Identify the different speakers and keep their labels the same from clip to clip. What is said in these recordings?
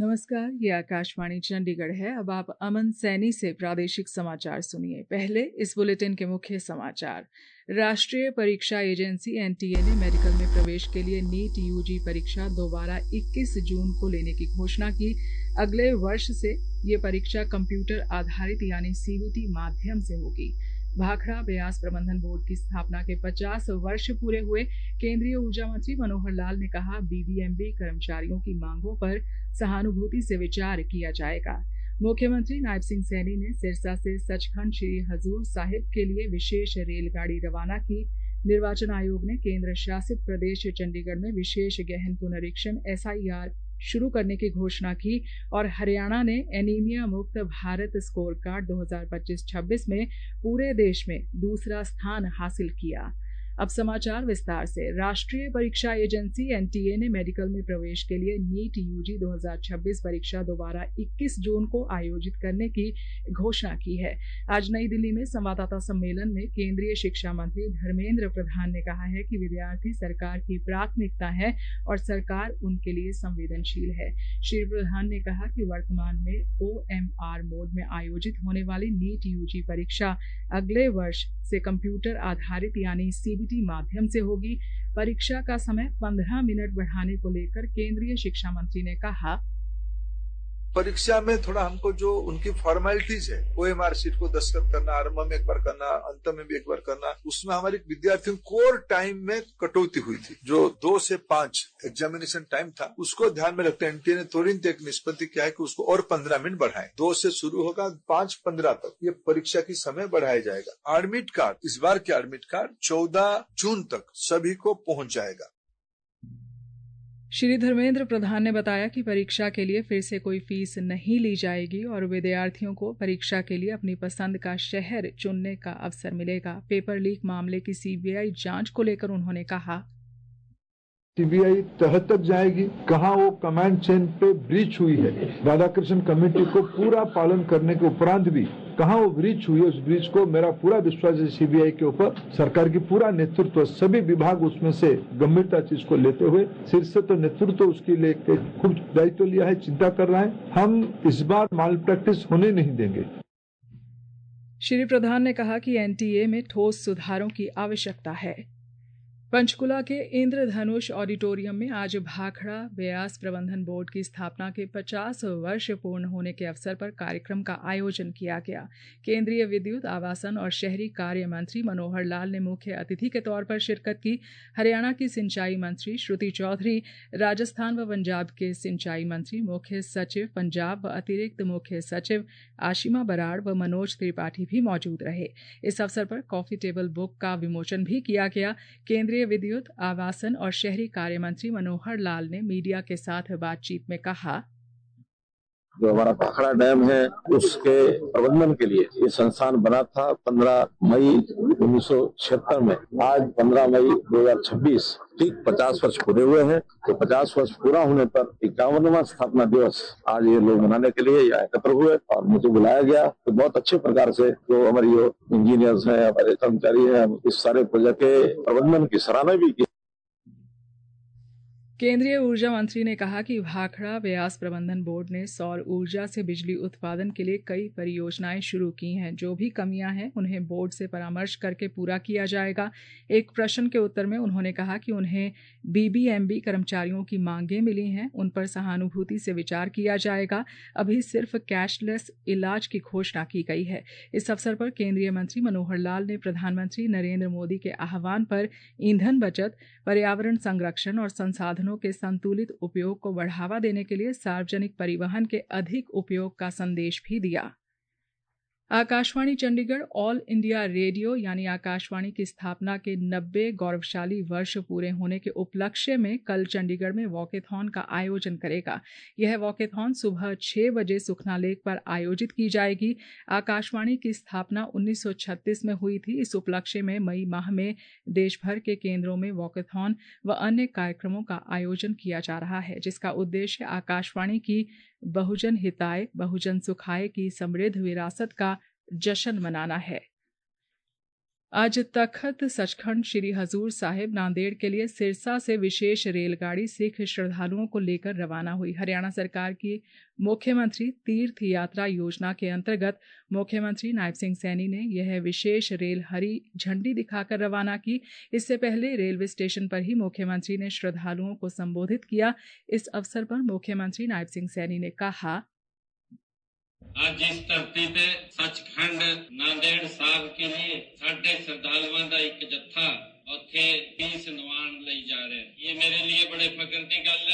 Speaker 1: नमस्कार, ये आकाशवाणी चंडीगढ़ है। अब आप अमन सैनी से प्रादेशिक समाचार सुनिए। पहले इस बुलेटिन के मुख्य समाचार। राष्ट्रीय परीक्षा एजेंसी एनटीए ने मेडिकल में प्रवेश के लिए नीट यूजी परीक्षा दोबारा 21 जून को लेने की घोषणा की। अगले वर्ष से ये परीक्षा कंप्यूटर आधारित यानी सीबीटी माध्यम से होगी। भाखड़ा ब्यास प्रबंधन बोर्ड की स्थापना के 50 वर्ष पूरे हुए। केंद्रीय ऊर्जा मंत्री मनोहर लाल ने कहा, बीबीएमबी कर्मचारियों की मांगों पर सहानुभूति से विचार किया जाएगा। मुख्यमंत्री नायब सिंह सैनी ने सिरसा से सचखंड श्री हजूर साहिब के लिए विशेष रेलगाड़ी रवाना की। निर्वाचन आयोग ने केंद्र शासित प्रदेश चंडीगढ़ में विशेष गहन पुनरीक्षण एसआईआर शुरू करने की घोषणा की और हरियाणा ने एनीमिया मुक्त भारत स्कोर कार्ड 2025-26 में पूरे देश में दूसरा स्थान हासिल किया। अब समाचार विस्तार से। राष्ट्रीय परीक्षा एजेंसी एनटीए ने मेडिकल में प्रवेश के लिए नीट यूजी 2026 परीक्षा दोबारा 21 जून को आयोजित करने की घोषणा की है। आज नई दिल्ली में संवाददाता सम्मेलन में केंद्रीय शिक्षा मंत्री धर्मेंद्र प्रधान ने कहा है कि विद्यार्थी सरकार की प्राथमिकता है और सरकार उनके लिए संवेदनशील है। श्री प्रधान ने कहा कि वर्तमान में ओएमआर मोड में आयोजित होने वाली नीट यूजी परीक्षा अगले वर्ष से कंप्यूटर आधारित यानी सीबीटी माध्यम से होगी। परीक्षा का समय 15 मिनट बढ़ाने को लेकर केंद्रीय शिक्षा मंत्री ने कहा,
Speaker 2: परीक्षा में थोड़ा हमको जो उनकी फॉर्मेलिटीज है, ओएमआर शीट को दस्तखत करना, आरंभ में एक बार करना, अंत में भी एक बार करना, उसमें हमारे विद्यार्थियों कोर टाइम में कटौती हुई थी। जो 2 से 5 एग्जामिनेशन टाइम था, उसको ध्यान में रखते एनटीए ने तुरंत एक निष्पत्ति किया है कि उसको और 15 मिनट बढ़ाएं। 2 से शुरू होगा, 5-15 तक ये परीक्षा की समय बढ़ाया जाएगा। एडमिट कार्ड, इस बार के एडमिट कार्ड 14 जून तक सभी को पहुंच जाएगा।
Speaker 1: श्री धर्मेंद्र प्रधान ने बताया कि परीक्षा के लिए फिर से कोई फीस नहीं ली जाएगी और विद्यार्थियों को परीक्षा के लिए अपनी पसंद का शहर चुनने का अवसर मिलेगा। पेपर लीक मामले की सीबीआई जांच को लेकर उन्होंने कहा,
Speaker 3: सीबीआई तह तक जाएगी, कहां वो कमांड चेन पे ब्रीच हुई है, राधाकृष्ण कमेटी को पूरा पालन करने के उपरांत भी कहां वो ब्रीच हुई है, उस ब्रीच को मेरा पूरा विश्वास है सीबीआई के ऊपर। सरकार की पूरा नेतृत्व, सभी विभाग उसमें से गंभीरता चीज को लेते हुए, शीर्ष तो नेतृत्व उसके लिए खूब दायित्व लिया है, चिंता कर रहा है। हम इस बार माल प्रैक्टिस होने नहीं देंगे।
Speaker 1: श्री प्रधान ने कहा कि एनटीए में ठोस सुधारों की आवश्यकता है। पंचकुला के इंद्रधनुष ऑडिटोरियम में आज भाखड़ा ब्यास प्रबंधन बोर्ड की स्थापना के 50 वर्ष पूर्ण होने के अवसर पर कार्यक्रम का आयोजन किया गया। केंद्रीय विद्युत, आवासन और शहरी कार्य मंत्री मनोहर लाल ने मुख्य अतिथि के तौर पर शिरकत की। हरियाणा की सिंचाई मंत्री श्रुति चौधरी, राजस्थान व पंजाब के सिंचाई मंत्री, मुख्य सचिव पंजाब व अतिरिक्त मुख्य सचिव आशिमा बराड़ व मनोज त्रिपाठी भी मौजूद रहे। इस अवसर पर कॉफी टेबल बुक का विमोचन भी किया गया। केंद्रीय विद्युत, आवासन और शहरी कार्य मंत्री मनोहर लाल ने मीडिया के साथ बातचीत में कहा,
Speaker 4: जो हमारा भाखड़ा डैम है उसके प्रबंधन के लिए ये संस्थान बना था 15 मई 1976 में। आज 15 मई 2026 ठीक 50 वर्ष पूरे हुए हैं। तो 50 वर्ष पूरा होने पर 51वां स्थापना दिवस आज ये लोग मनाने के लिए यहाँ एकत्र हुए और मुझे बुलाया गया। तो बहुत अच्छे प्रकार से जो हमारी जो इंजीनियर्स हैं, हमारे कर्मचारी हैं, इस सारे प्रोजेक्ट के प्रबंधन की सराहना भी की।
Speaker 1: केंद्रीय ऊर्जा मंत्री ने कहा कि भाखड़ा ब्यास प्रबंधन बोर्ड ने सौर ऊर्जा से बिजली उत्पादन के लिए कई परियोजनाएं शुरू की हैं। जो भी कमियां हैं उन्हें बोर्ड से परामर्श करके पूरा किया जाएगा। एक प्रश्न के उत्तर में उन्होंने कहा कि उन्हें बीबीएमबी कर्मचारियों की मांगें मिली हैं, उन पर सहानुभूति से विचार किया जाएगा। अभी सिर्फ कैशलेस इलाज की घोषणा की गई है। इस अवसर पर केंद्रीय मंत्री मनोहर लाल ने प्रधानमंत्री नरेंद्र मोदी के आह्वान पर ईंधन बचत, पर्यावरण संरक्षण और संसाधनों के संतुलित उपयोग को बढ़ावा देने के लिए सार्वजनिक परिवहन के अधिक उपयोग का संदेश भी दिया। Akashvani Chandigarh All India Radio यानी आकाशवाणी की स्थापना के 90 गौरवशाली वर्ष पूरे होने के उपलक्ष्य में कल चंडीगढ़ में वॉकेथॉन का आयोजन करेगा। यह वॉकेथॉन सुबह 6 बजे सुखना लेक पर आयोजित की जाएगी। आकाशवाणी की स्थापना 1936 में हुई थी। इस उपलक्ष्य में मई माह में देश भर के केंद्रों में वॉकेथॉन व अन्य कार्यक्रमों का आयोजन किया जा रहा है, जिसका उद्देश्य आकाशवाणी की बहुजन हिताय बहुजन सुखाय की समृद्ध विरासत का जश्न मनाना है। आज तख्त सचखंड श्री हजूर साहिब नांदेड़ के लिए सिरसा से विशेष रेलगाड़ी सिख श्रद्धालुओं को लेकर रवाना हुई। हरियाणा सरकार की मुख्यमंत्री तीर्थ यात्रा योजना के अंतर्गत मुख्यमंत्री नायब सिंह सैनी ने यह विशेष रेल हरी झंडी दिखाकर रवाना की। इससे पहले रेलवे स्टेशन पर ही मुख्यमंत्री ने श्रद्धालुओं को संबोधित किया। इस अवसर पर मुख्यमंत्री नायब सिंह सैनी ने कहा,
Speaker 5: आज इस धरती ते सचखंड नांदेड़ साहब के लिए साढ़े श्रद्धालुओं का एक जत्था उत्थे पीस नवान लई जा रहे हैं। ये मेरे लिए बड़े फख्र की गल है।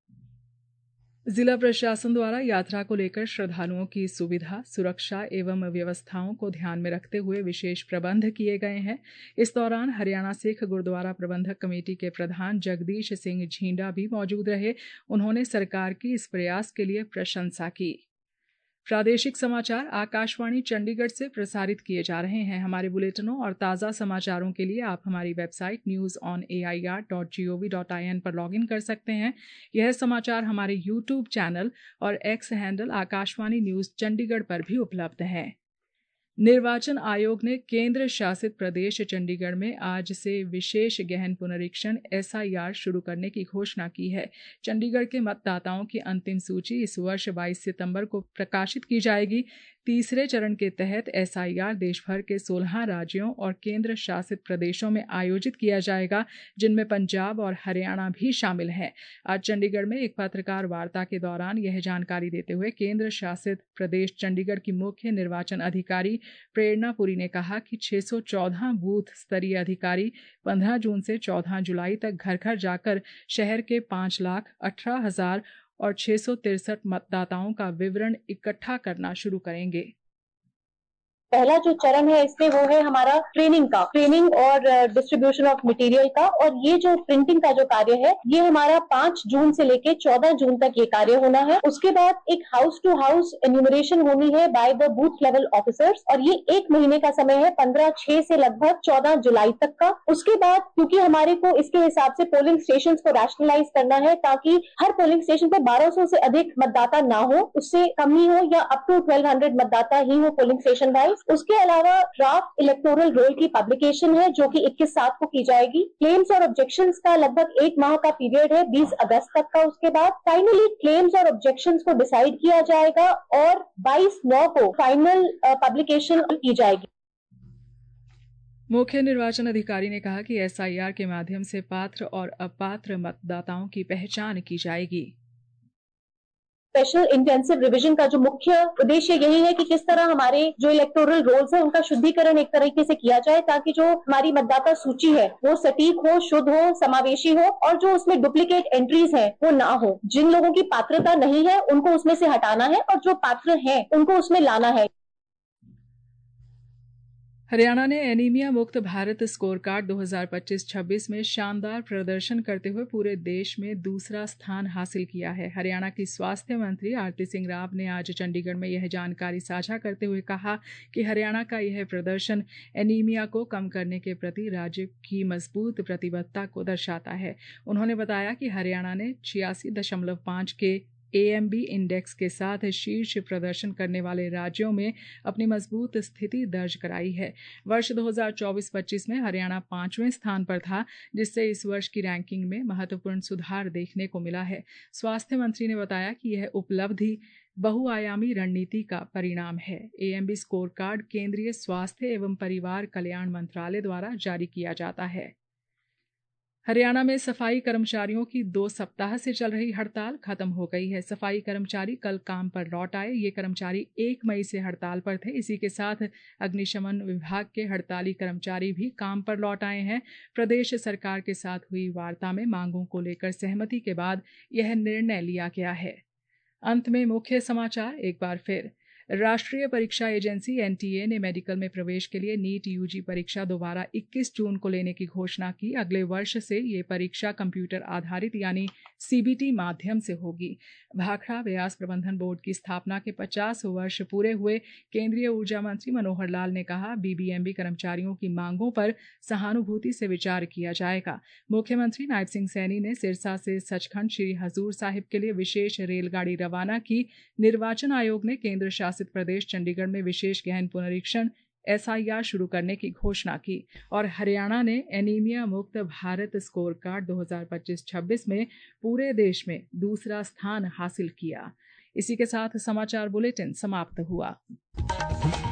Speaker 1: जिला प्रशासन द्वारा यात्रा को लेकर श्रद्धालुओं की सुविधा, सुरक्षा एवं व्यवस्थाओं को ध्यान में रखते हुए विशेष प्रबंध किए गए हैं। इस दौरान हरियाणा सिख गुरुद्वारा प्रबंधक कमेटी के प्रधान जगदीश सिंह झींडा भी मौजूद रहे। उन्होंने सरकार की इस प्रयास के लिए प्रशंसा की। प्रादेशिक समाचार आकाशवाणी चंडीगढ़ से प्रसारित किए जा रहे हैं। हमारे बुलेटिनों और ताज़ा समाचारों के लिए आप हमारी वेबसाइट newsonair.gov.in पर लॉगिन कर सकते हैं। यह समाचार हमारे यूट्यूब चैनल और X handle Akashvani news Chandigarh पर भी उपलब्ध है। निर्वाचन आयोग ने केंद्र शासित प्रदेश चंडीगढ़ में आज से विशेष गहन पुनरीक्षण SIR शुरू करने की घोषणा की है। चंडीगढ़ के मतदाताओं की अंतिम सूची इस वर्ष 22 सितंबर को प्रकाशित की जाएगी। तीसरे चरण के तहत SIR देश भर के 16 राज्यों और केंद्र शासित प्रदेशों में आयोजित किया जाएगा, जिनमें पंजाब और हरियाणा भी शामिल हैं। आज चंडीगढ़ में एक पत्रकार वार्ता के दौरान यह जानकारी देते हुए केंद्र शासित प्रदेश चंडीगढ़ की मुख्य निर्वाचन अधिकारी प्रेरणा पुरी ने कहा कि 614 बूथ स्तरीय अधिकारी 15 जून से 14 जुलाई तक घर घर जाकर शहर के 5,18,000 और 663 मतदाताओं का विवरण इकट्ठा करना शुरू करेंगे।
Speaker 6: पहला जो चरण है इसमें वो है हमारा ट्रेनिंग और डिस्ट्रीब्यूशन ऑफ मटेरियल का, और ये जो प्रिंटिंग का जो कार्य है ये हमारा 5 जून से लेके 14 जून तक ये कार्य होना है। उसके बाद एक हाउस टू हाउस एन्यूमरेशन होनी है by the booth level officers, और ये 1 महीने का समय है, 15/6 से लगभग 14 जुलाई तक का। उसके बाद क्योंकि हमारे को इसके हिसाब से पोलिंग स्टेशन को रैशनलाइज करना है ताकि हर पोलिंग स्टेशन पे 1200 से अधिक मतदाता ना हो, उससे कम ही हो या अप टू 1200 मतदाता ही हो पोलिंग स्टेशन वाइज। उसके अलावा ड्राफ्ट इलेक्टोरल रोल की पब्लिकेशन है जो कि 21/7 को की जाएगी। क्लेम्स और ऑब्जेक्शंस का लगभग 1 माह का पीरियड है, 20 अगस्त तक का। उसके बाद फाइनली क्लेम्स और ऑब्जेक्शंस को डिसाइड किया जाएगा और 22/9 को फाइनल पब्लिकेशन की जाएगी।
Speaker 1: मुख्य निर्वाचन अधिकारी ने कहा कि SIR के माध्यम से पात्र और अपात्र मतदाताओं की पहचान की जाएगी।
Speaker 6: स्पेशल इंटेंसिव रिवीजन का जो मुख्य उद्देश्य यही है कि किस तरह हमारे जो इलेक्टोरल रोल्स है उनका शुद्धिकरण एक तरीके से किया जाए ताकि जो हमारी मतदाता सूची है वो सटीक हो, शुद्ध हो, समावेशी हो, और जो उसमें डुप्लीकेट एंट्रीज है वो ना हो। जिन लोगों की पात्रता नहीं है उनको उसमें से हटाना है और जो पात्र है उनको उसमें लाना है।
Speaker 1: हरियाणा ने एनीमिया मुक्त भारत स्कोर कार्ड 2025-26 में शानदार प्रदर्शन करते हुए पूरे देश में दूसरा स्थान हासिल किया है। हरियाणा की स्वास्थ्य मंत्री आरती सिंह राव ने आज चंडीगढ़ में यह जानकारी साझा करते हुए कहा कि हरियाणा का यह प्रदर्शन एनीमिया को कम करने के प्रति राज्य की मजबूत प्रतिबद्धता को दर्शाता है। उन्होंने बताया कि हरियाणा ने 86.5 के AMB इंडेक्स के साथ शीर्ष प्रदर्शन करने वाले राज्यों में अपनी मजबूत स्थिति दर्ज कराई है। वर्ष 2024-25 में हरियाणा 5वें स्थान पर था, जिससे इस वर्ष की रैंकिंग में महत्वपूर्ण सुधार देखने को मिला है। स्वास्थ्य मंत्री ने बताया कि यह उपलब्धि बहुआयामी रणनीति का परिणाम है। AMB स्कोर कार्ड केंद्रीय स्वास्थ्य एवं परिवार कल्याण मंत्रालय द्वारा जारी किया जाता है। हरियाणा में सफाई कर्मचारियों की 2 सप्ताह से चल रही हड़ताल खत्म हो गई है। सफाई कर्मचारी कल काम पर लौट आए। ये कर्मचारी 1 मई से हड़ताल पर थे। इसी के साथ अग्निशमन विभाग के हड़ताली कर्मचारी भी काम पर लौट आए हैं। प्रदेश सरकार के साथ हुई वार्ता में मांगों को लेकर सहमति के बाद यह निर्णय लिया गया है। अंत में मुख्य समाचार एक बार फिर। राष्ट्रीय परीक्षा एजेंसी NTA ने मेडिकल में प्रवेश के लिए नीट UG परीक्षा दोबारा 21 जून को लेने की घोषणा की। अगले वर्ष से ये परीक्षा कंप्यूटर आधारित यानी CBT माध्यम से होगी। भाखड़ा व्यास प्रबंधन बोर्ड की स्थापना के 50 वर्ष पूरे हुए केंद्रीय ऊर्जा मंत्री मनोहर लाल ने कहा, BBMB कर्मचारियों की मांगों पर सहानुभूति से विचार किया जाएगा। मुख्यमंत्री नायब सिंह सैनी ने सिरसा से सचखंड श्री हजूर साहिब के लिए विशेष रेलगाड़ी रवाना की। निर्वाचन आयोग ने केंद्र शासित प्रदेश चंडीगढ़ में विशेष गहन पुनरीक्षण SIR शुरू करने की घोषणा की और हरियाणा ने एनीमिया मुक्त भारत स्कोर कार्ड 2025-26 में पूरे देश में दूसरा स्थान हासिल किया। इसी के साथ समाचार बुलेटिन समाप्त हुआ।